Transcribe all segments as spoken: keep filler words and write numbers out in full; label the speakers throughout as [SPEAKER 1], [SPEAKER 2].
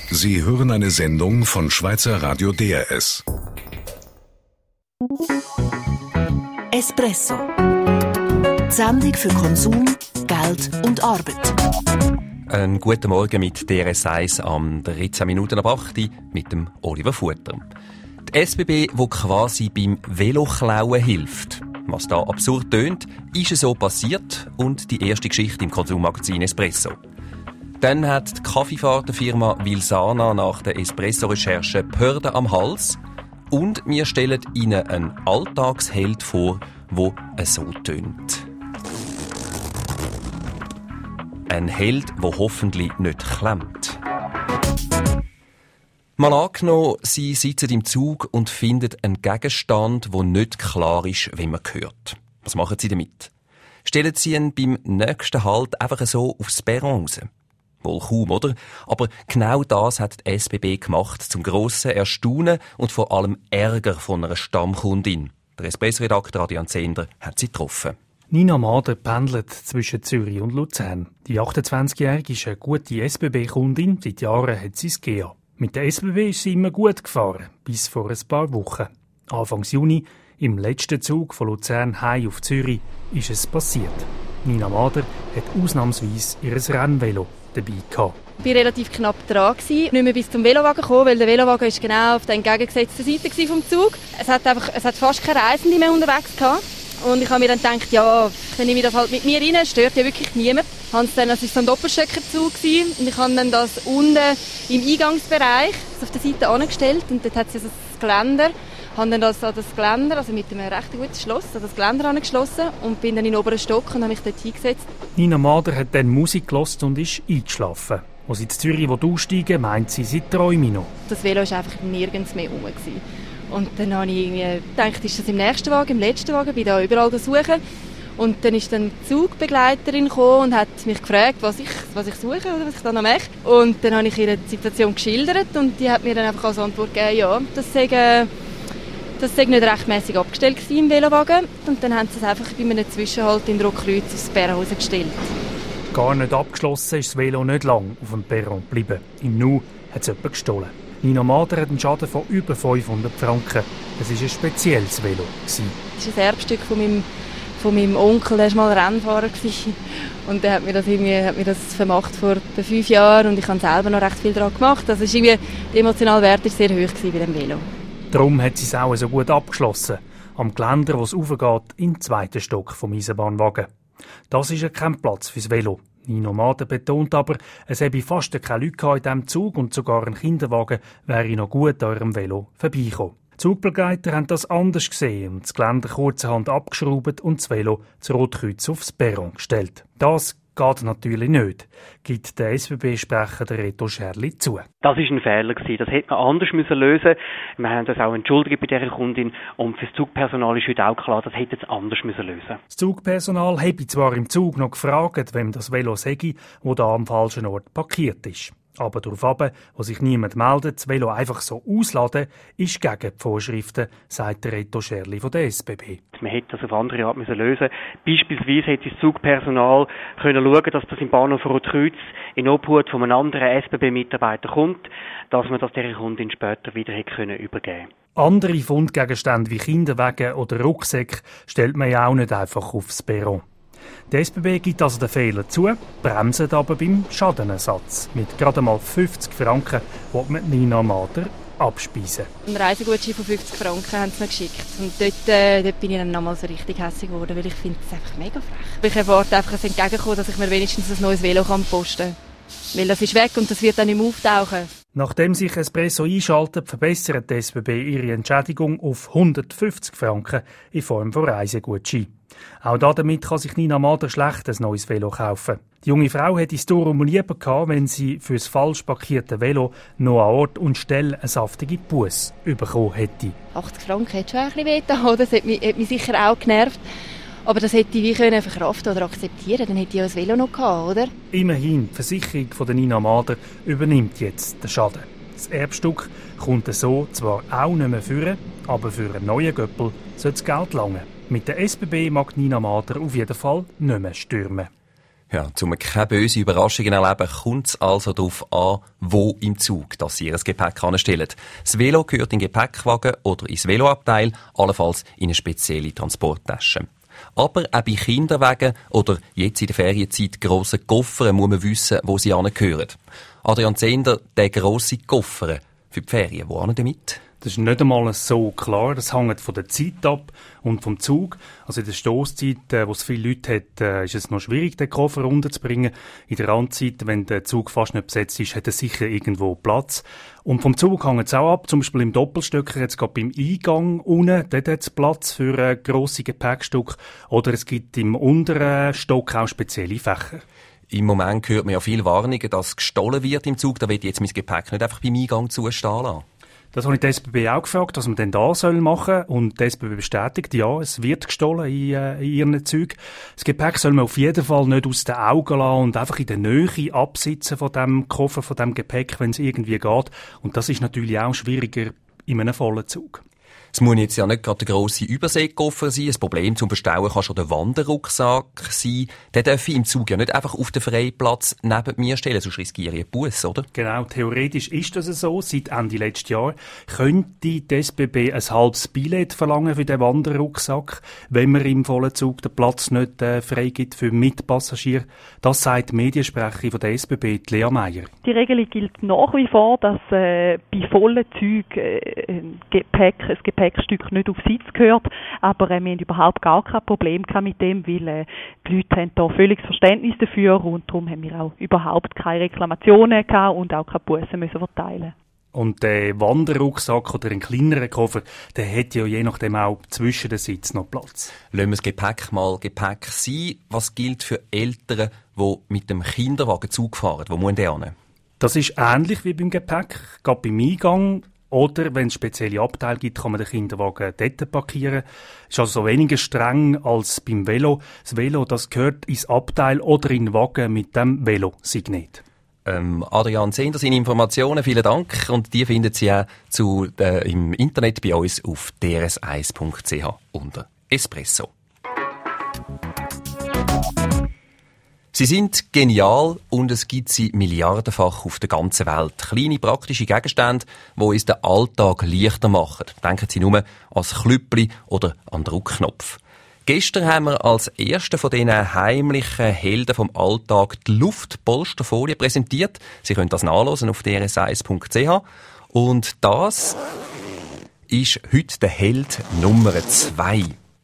[SPEAKER 1] Sie hören eine Sendung von Schweizer Radio D R S.
[SPEAKER 2] Espresso. Die Sendung für Konsum, Geld und Arbeit.
[SPEAKER 3] Einen guten Morgen mit D R S eins am dreizehn Minuten ab acht mit dem Oliver Futter. Die S B B, die quasi beim Veloklauen hilft. Was da absurd tönt, ist es so passiert und die erste Geschichte im Konsummagazin Espresso. Dann hat die Kaffeefahrtenfirma Vilsana nach der Espresso-Recherche Pörden am Hals und wir stellen Ihnen einen Alltagsheld vor, der so tönt. Ein Held, der hoffentlich nicht klemmt. Mal angenommen, Sie sitzen im Zug und finden einen Gegenstand, der nicht klar ist, wie man hört. Was machen Sie damit? Stellen Sie ihn beim nächsten Halt einfach so aufs Perron raus? Wohl kaum, oder? Aber genau das hat die S B B gemacht, zum grossen Erstaunen und vor allem Ärger von einer Stammkundin. Der Espresso-Redakteur Adrian Zehnder hat sie getroffen.
[SPEAKER 4] Nina Mader pendelt zwischen Zürich und Luzern. Die achtundzwanzigjährige ist eine gute S B B-Kundin. Seit Jahren hat sie es Gea. Mit der S B B ist sie immer gut gefahren, bis vor ein paar Wochen. Anfang Juni, im letzten Zug von Luzern heim auf Zürich, ist es passiert. Nina Mader hat ausnahmsweise ihr Rennvelo dabei gehabt.
[SPEAKER 5] Ich war relativ knapp dran, nicht mehr bis zum Velowagen gekommen, weil der Velowagen ist genau auf der entgegengesetzten Seite vom Zug. Es hat einfach, es hat fast keine Reisende mehr unterwegs gehabt. Und ich habe mir dann gedacht, ja, dann nehme ich das halt mit mir rein, stört ja wirklich niemand. Das war dann, so ein Doppelstöckerzug und ich habe dann das unten im Eingangsbereich auf der Seite angestellt und dort hat es ein Geländer. Ich habe dann das an das Geländer, also mit einem recht guten Schloss, an das Geländer angeschlossen und bin dann in den oberen Stock und habe mich dort hingesetzt.
[SPEAKER 4] Nina Mader hat dann Musik gehört und ist eingeschlafen. Als sie in Zürich aussteigen, meint sie, sie träume noch.
[SPEAKER 5] Das Velo war einfach nirgends mehr rum. Und dann habe ich gedacht, ist das im nächsten Wagen, im letzten Wagen, bin da überall suchen. Und dann ist dann die Zugbegleiterin gekommen und hat mich gefragt, was ich, was ich suche oder was ich da noch mache. Und dann habe ich ihr die Situation geschildert und die hat mir dann einfach als Antwort gegeben, ja, das sei, äh, das sei nicht rechtmäßig abgestellt gewesen im Velowagen. Und dann haben sie es einfach bei einem Zwischenhalt in Rotkreuz aufs Perron rausgestellt.
[SPEAKER 4] Gar nicht abgeschlossen ist das Velo nicht lang auf dem Perron geblieben. Im Nu hat es jemand gestohlen. Nina Mader hat einen Schaden von über fünfhundert Franken. Es war ein spezielles Velo. Das
[SPEAKER 5] ist ein Erbstück von meinem, von meinem Onkel, der war mal Rennfahrer. Und der hat mir das, irgendwie, hat mir das vermacht vor fünf Jahren und ich habe selber noch recht viel daran gemacht. Also ist irgendwie, der emotionale Wert war sehr hoch bei dem Velo.
[SPEAKER 4] Darum hat sie es auch so gut abgeschlossen. Am Geländer, wo es raufgeht, in den zweiten Stock vom Eisenbahnwagen. Das ist ja kein Platz fürs Velo. Nina Mader betont aber, es habe fast keine Leute in diesem Zug und sogar ein Kinderwagen wäre noch gut an ihrem Velo vorbeigekommen. Die Zugbegleiter haben das anders gesehen und das Geländer kurzerhand abgeschraubt und das Velo zu Rotkreuz aufs Perron gestellt. Das geht natürlich nicht, gibt der S B B-Sprecher der Reto Scherli zu.
[SPEAKER 6] Das war ein Fehler. Das hätte man anders lösen müssen. Wir haben das auch entschuldigt bei dieser Kundin. Und für das Zugpersonal ist heute auch klar, das hätte es anders lösen müssen.
[SPEAKER 4] Das Zugpersonal habe zwar im Zug noch gefragt, wem das Velo sei, das da am falschen Ort parkiert ist. Aber darauf ab, wo sich niemand meldet, das Velo einfach so ausladen, ist gegen die Vorschriften, sagt der Reto Scherli von der S B B.
[SPEAKER 6] Man hätte das auf andere Art lösen müssen. Beispielsweise hätte das Zugpersonal können schauen, dass das im Bahnhof Rotkreuz in Obhut von einem anderen S B B-Mitarbeiter kommt, dass man das dieser Kundin später wieder hätte können übergeben.
[SPEAKER 4] Andere Fundgegenstände wie Kinderwagen oder Rucksäcke stellt man ja auch nicht einfach aufs Perron. Die S B B gibt also den Fehler zu, bremset aber beim Schadenersatz. Mit gerade mal fünfzig Franken will man Nina Mader abspeisen.
[SPEAKER 5] Ein Reisegutschein von fünfzig Franken haben sie mir geschickt. Und dort, äh, dort bin ich dann nochmal so richtig hässlich geworden, weil ich finde es einfach mega frech. Ich erwarte einfach ein Entgegenkommen, dass ich mir wenigstens ein neues Velo posten kann. Weil das ist weg und das wird dann nicht mehr auftauchen.
[SPEAKER 4] Nachdem sich Espresso einschaltet, verbessert die S B B ihre Entschädigung auf hundertfünfzig Franken in Form von Reisegutschein. Auch damit kann sich Nina Mader schlecht ein neues Velo kaufen. Die junge Frau hätte es darum lieber gehabt, wenn sie für das falsch parkierte Velo noch an Ort und Stelle eine saftige Busse bekommen hätte.
[SPEAKER 5] achtzig Franken hätte schon ein bisschen wehgetan, das hat mich, hat mich sicher auch genervt. Aber das hätte ich wie können verkraften oder akzeptieren, dann hätte ich ja das Velo noch gehabt, oder?
[SPEAKER 4] Immerhin, die Versicherung von der Nina Mader übernimmt jetzt den Schaden. Das Erbstück kommt so zwar auch nicht mehr führen, aber für einen neuen Göppel soll das Geld langen. Mit der S B B mag Nina Mader auf jeden Fall nicht mehr stürmen.
[SPEAKER 3] Ja, um keine bösen Überraschungen zu erleben, kommt es also darauf an, wo im Zug dass Sie Ihr Gepäck anstellen. Das Velo gehört in den Gepäckwagen oder ins Veloabteil, allenfalls in eine spezielle Transporttasche. Aber auch bei Kinderwagen oder jetzt in der Ferienzeit grossen Koffern muss man wissen, wo sie hingehören. Adrian Zehnder, der grosse Koffer für die Ferien, wo hin damit?
[SPEAKER 4] Das ist nicht einmal so klar. Das hängt von der Zeit ab und vom Zug. Also in der Stosszeit, äh, wo es viele Leute hat, äh, ist es noch schwierig, den Koffer runterzubringen. In der Randzeit, wenn der Zug fast nicht besetzt ist, hat er sicher irgendwo Platz. Und vom Zug hängt es auch ab. Zum Beispiel im Doppelstöcker, jetzt gerade beim Eingang unten, dort hat es Platz für äh, grosse Gepäckstücke. Oder es gibt im unteren Stock auch spezielle Fächer.
[SPEAKER 3] Im Moment hört man ja viele Warnungen, dass gestohlen wird im Zug. Da will ich jetzt mein Gepäck nicht einfach beim Eingang zustehen lassen.
[SPEAKER 4] Das habe ich die S B B auch gefragt, was man denn da soll machen. Und die S B B bestätigt, ja, es wird gestohlen in, äh, in ihren Zügen. Das Gepäck soll man auf jeden Fall nicht aus den Augen lassen und einfach in der Nähe absitzen von dem Koffer, von dem Gepäck, wenn es irgendwie geht. Und das ist natürlich auch schwieriger in einem vollen Zug.
[SPEAKER 3] Es muss jetzt ja nicht gerade der grosse Überseekoffer sein. Das Problem zum Verstauen kann schon der Wanderrucksack sein. Den darf ich im Zug ja nicht einfach auf den freien Platz neben mir stellen, sonst riskiere ich einen Bus, oder?
[SPEAKER 4] Genau, theoretisch ist das so. Seit Ende letzten Jahr könnte die S B B ein halbes Billett verlangen für den Wanderrucksack, wenn man im vollen Zug den Platz nicht äh, freigibt für Mitpassagiere. Das sagt die Mediensprecherin von der S B B, Lea Meyer.
[SPEAKER 7] Die Regelung gilt nach wie vor, dass äh, bei vollen Zügen äh, ein Gepäck, ein Gepäckstück nicht auf Sitz gehört, aber äh, wir haben überhaupt gar kein Problem mit dem, weil äh, die Leute haben da völliges Verständnis dafür und darum haben wir auch überhaupt keine Reklamationen gehabt und auch keine Bussen müssen verteilen.
[SPEAKER 4] Und der Wanderrucksack oder ein kleinerer Koffer, der hat ja je nachdem auch zwischen den Sitzen noch Platz.
[SPEAKER 3] Lassen wir das Gepäck mal Gepäck sein. Was gilt für Eltern, die mit dem Kinderwagen Zug fahren? Wo muss der hin?
[SPEAKER 4] Das ist ähnlich wie beim Gepäck, gerade beim Eingang. Oder wenn es spezielle Abteile gibt, kann man den Kinderwagen dort parkieren. Ist also weniger streng als beim Velo. Das Velo, das gehört ins Abteil oder in den Wagen mit dem Velo-Signet.
[SPEAKER 3] Ähm, Adrian Zehnder, seine Informationen, vielen Dank. Und die finden Sie auch zu, äh, im Internet bei uns auf d r s eins punkt c h unter Espresso. Sie sind genial und es gibt sie milliardenfach auf der ganzen Welt. Kleine praktische Gegenstände, die uns den Alltag leichter machen. Denken Sie nur ans Klüppli oder an den Druckknopf. Gestern haben wir als erste von diesen heimlichen Helden vom Alltag die Luftpolsterfolie präsentiert. Sie können das nachlesen auf d r s eins punkt c h. Und das ist heute der Held Nummer zwei.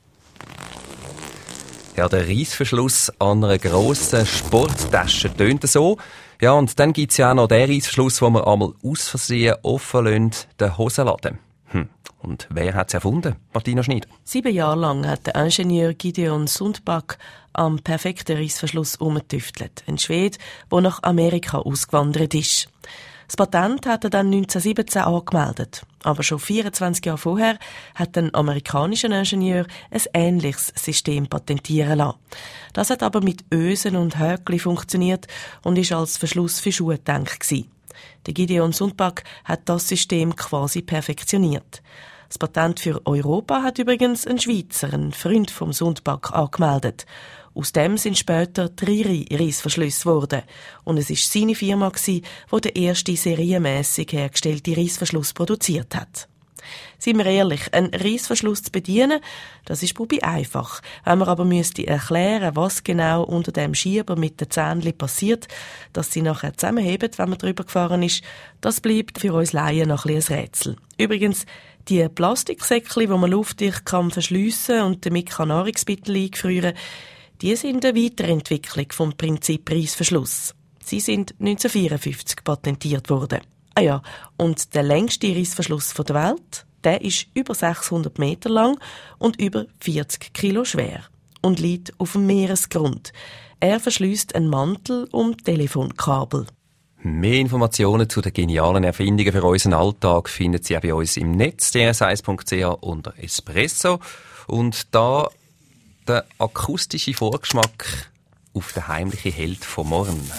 [SPEAKER 3] Ja, der Reissverschluss an einer grossen Sporttasche tönt so. Ja, und dann gibt's ja auch noch den Reissverschluss, den wir einmal aus Versehen offen lassen, den Hosenladen. Hm. Und wer hat's erfunden? Martina Schneider.
[SPEAKER 8] Sieben Jahre lang hat der Ingenieur Gideon Sundback am perfekten Reissverschluss umgetüftelt. Ein Schwede, der nach Amerika ausgewandert ist. Das Patent hat er dann neunzehnhundertsiebzehn angemeldet. Aber schon vierundzwanzig Jahre vorher hat ein amerikanischer Ingenieur ein ähnliches System patentieren lassen. Das hat aber mit Ösen und Höckli funktioniert und ist als Verschluss für Schuhe gedacht gewesen. Der Gideon Sundback hat das System quasi perfektioniert. Das Patent für Europa hat übrigens ein Schweizer, ein Freund vom Sundback, angemeldet. Aus dem sind später drei Reissverschlüsse geworden. Und es war seine Firma, die den ersten serienmässig hergestellten Reissverschluss produziert hat. Seien wir ehrlich, einen Reissverschluss zu bedienen, das ist probi einfach. Wenn man aber müsste erklären, was genau unter dem Schieber mit den Zähnchen passiert, dass sie nachher zusammenheben, wenn man drüber gefahren ist, das bleibt für uns Laien noch ein bisschen ein Rätsel. Übrigens, die Plastiksäckchen, die man luftdicht kann verschliessen und damit kann Nahrungsmittel eingefrieren, die sind eine Weiterentwicklung vom Prinzip Reissverschluss. Sie sind neunzehnhundertvierundfünfzig patentiert worden. Ah ja, und der längste Reissverschluss der Welt, der ist über sechshundert Meter lang und über vierzig Kilo schwer und liegt auf dem Meeresgrund. Er verschließt einen Mantel um Telefonkabel.
[SPEAKER 3] Mehr Informationen zu den genialen Erfindungen für unseren Alltag finden Sie auch bei uns im Netz, d r s eins punkt c h unter Espresso. Und da der akustische Vorgeschmack auf den heimlichen Held vom Morgen.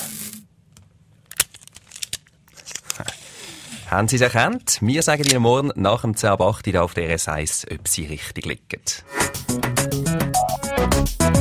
[SPEAKER 3] Haben Sie es erkannt? Wir sagen Ihnen morgen nach dem zehn ab acht hier auf D R S eins, ob Sie richtig liegen.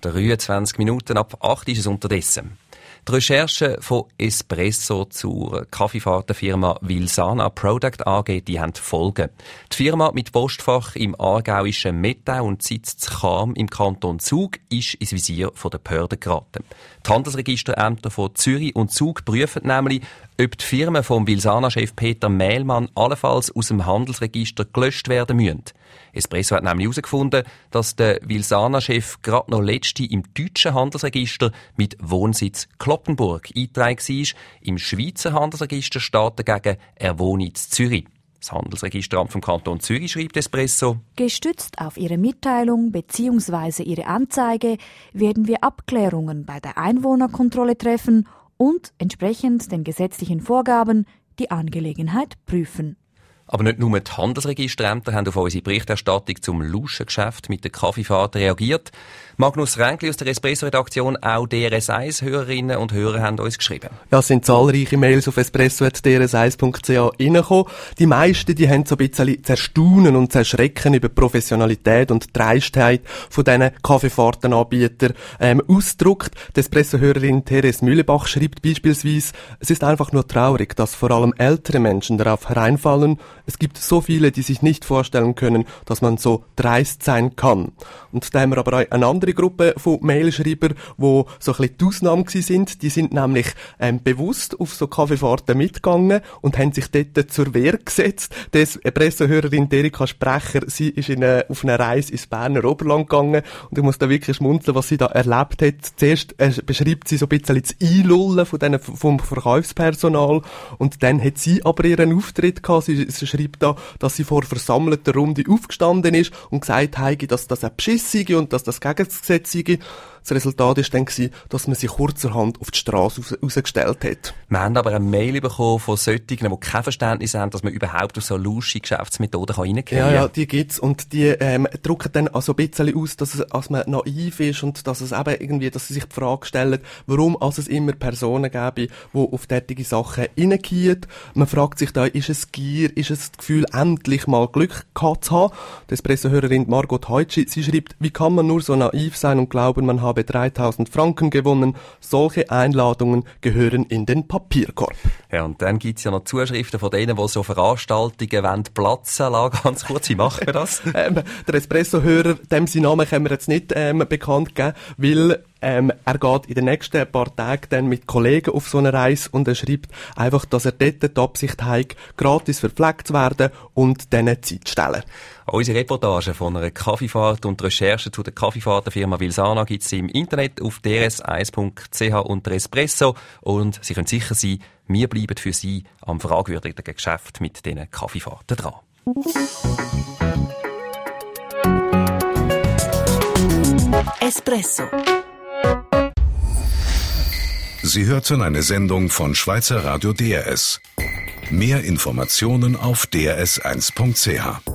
[SPEAKER 3] dreiundzwanzig Minuten ab acht ist es unterdessen. Die Recherchen von Espresso zur Kaffeefahrtenfirma Vilsana Product A G, die haben Folgen. Die Firma mit Postfach im aargauischen Mettau und Sitz zu Cham im Kanton Zug ist ins Visier der Behörden geraten. Die Handelsregisterämter von Zürich und Zug prüfen nämlich, ob die Firmen vom Vilsana-Chef Peter Mehlmann allenfalls aus dem Handelsregister gelöscht werden müssen. Espresso hat nämlich herausgefunden, dass der Vilsana-Chef gerade noch letzte im deutschen Handelsregister mit Wohnsitz Cloppenburg eingetragen war. Im Schweizer Handelsregister steht dagegen, er wohne in Zürich. Das Handelsregisteramt vom Kanton Zürich schreibt Espresso:
[SPEAKER 9] Gestützt auf Ihre Mitteilung bzw. Ihre Anzeige werden wir Abklärungen bei der Einwohnerkontrolle treffen und entsprechend den gesetzlichen Vorgaben die Angelegenheit prüfen.
[SPEAKER 3] Aber nicht nur die Handelsregisterämter haben auf unsere Berichterstattung zum Lauschengeschäft mit der Kaffeefahrt reagiert. Magnus Ränkli aus der Espresso-Redaktion, auch D R S eins Hörerinnen und Hörer haben uns geschrieben.
[SPEAKER 10] Ja, es sind zahlreiche Mails auf espresso at d r s eins punkt c h reingekommen. Die meisten, die haben so ein bisschen Zerstaunen und Zerschrecken über die Professionalität und die Dreistheit von diesen Kaffeefahrtenanbietern ähm, ausgedrückt. Die Espresso-Hörerin Therese Mühlebach schreibt beispielsweise: Es ist einfach nur traurig, dass vor allem ältere Menschen darauf hereinfallen. Es gibt so viele, die sich nicht vorstellen können, dass man so dreist sein kann. Und da haben wir aber auch eine andere Gruppe von Mailschreibern, die so ein bisschen die Ausnahme sind. Die sind nämlich ähm, bewusst auf so Kaffeefahrten mitgegangen und haben sich dort zur Wehr gesetzt. Die Espresso-Hörerin Erika Sprecher, sie ist in eine, auf eine Reise ins Berner Oberland gegangen und ich muss da wirklich schmunzeln, was sie da erlebt hat. Zuerst äh, beschreibt sie so ein bisschen das Einlullen von denen, vom Verkaufspersonal und dann hat sie aber ihren Auftritt gehabt. Sie, sie schreibt da, dass sie vor versammelter Runde aufgestanden ist und gesagt hat, dass das ein Beschiss sei und dass das gegen das Gesetz sei. Das Resultat war dann, dass man sich kurzerhand auf die Straße rausgestellt hat.
[SPEAKER 3] Wir haben aber eine Mail bekommen von solchen, die kein Verständnis haben, dass man überhaupt auf so lusche Geschäftsmethoden reingehen kann.
[SPEAKER 10] Ja, ja, die gibt's und die ähm, drücken dann also ein bisschen aus, dass, es, dass man naiv ist und dass es eben irgendwie, dass sie sich die Frage stellen, warum also es immer Personen gäbe, die auf derartige Sachen reingehen. Man fragt sich da, ist es Gier, ist es das Gefühl, endlich mal Glück gehabt zu haben? Die Espresso-Hörerin Margot Heutschi, sie schreibt: Wie kann man nur so naiv sein und glauben, man habe dreitausend Franken gewonnen? Solche Einladungen gehören in den Papierkorb.
[SPEAKER 3] Ja, und dann gibt's ja noch Zuschriften von denen, die so Veranstaltungen wollen platzen lassen. Ganz kurz, wie machen wir das?
[SPEAKER 10] ähm, der Espresso-Hörer, dem seinen Namen können wir jetzt nicht ähm, bekannt geben, weil Ähm, er geht in den nächsten paar Tagen dann mit Kollegen auf so eine Reise und er schreibt einfach, dass er dort die Absicht hat, gratis verpflegt zu werden und denen Zeit zu stellen.
[SPEAKER 3] Unsere Reportage von einer Kaffeefahrt und Recherche zu der Kaffeefahrtenfirma Vilsana gibt es im Internet auf d r s eins punkt c h unter Espresso und Sie können sicher sein, wir bleiben für Sie am fragwürdigen Geschäft mit diesen Kaffeefahrten dran.
[SPEAKER 2] Espresso.
[SPEAKER 1] Sie hörten eine Sendung von Schweizer Radio D R S. Mehr Informationen auf d r s eins punkt c h.